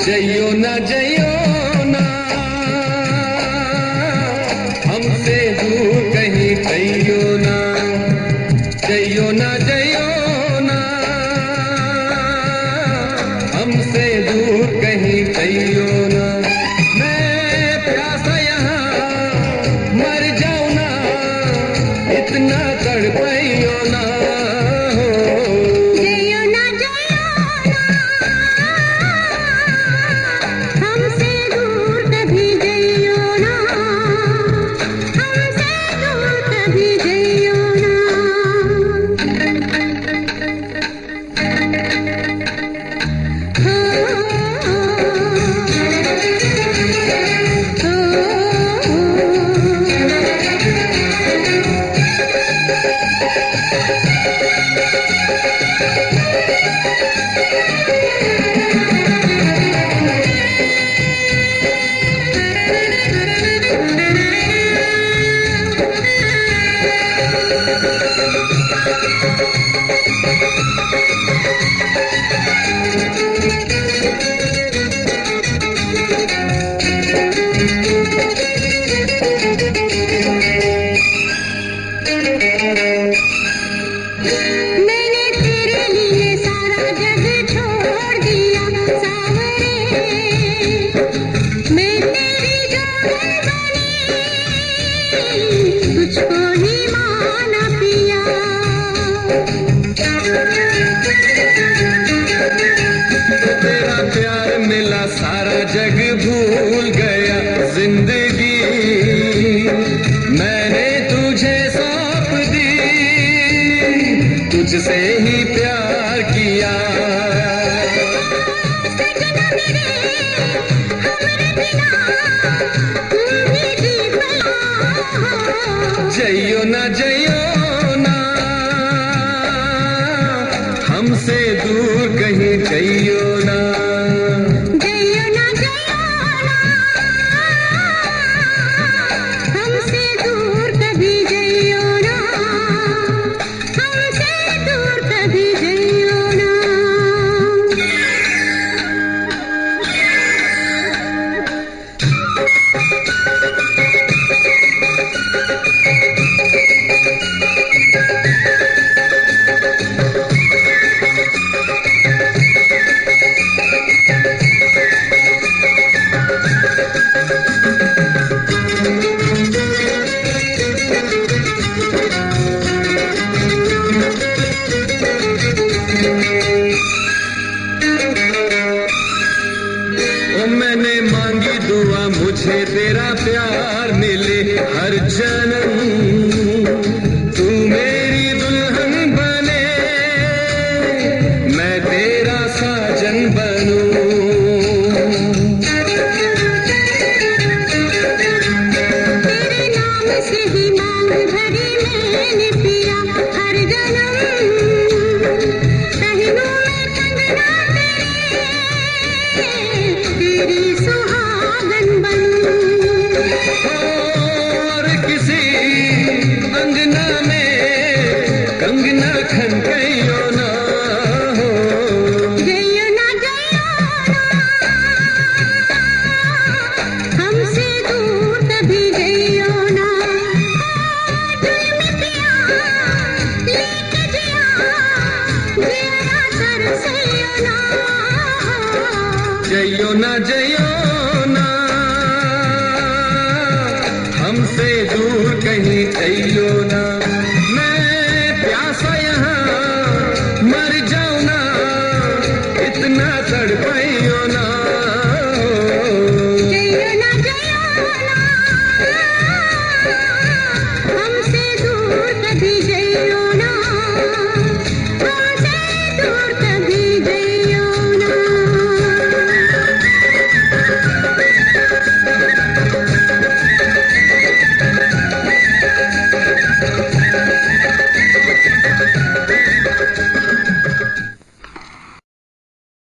जइयो ना हमसे दूर कहीं जइयो ना हमसे दूर कहीं जइयो ना। मैं प्यासा यहाँ मर जाऊं ना, इतना तड़पाइयो ना। सारा जग भूल गया जिंदगी मैंने तुझे सौंप दी, तुझसे ही प्यार किया। जइयो ना हमसे दूर कहीं जइयो ना। मैंने मांगी दुआ मुझे तेरा प्यार मिले हर जन्म, तू मेरी दुल्हन बने मैं तेरा साजन बनूं। तेरे नाम से ही मांग भरी मैंने पिया हर जन्म, कहनों में कंगना तेरी सुहागन बनूं। और किसी अंगना में कंगना खनकइयो ना हो। जइयो ना हमसे दूर कभी जइयो ना। पिया लेके जिया तरसइयो ना। जइयो ना हमसे दूर कहीं जइयो ना। मैं प्यासा यहाँ मर जाऊं ना, इतना तड़पाइयो ना।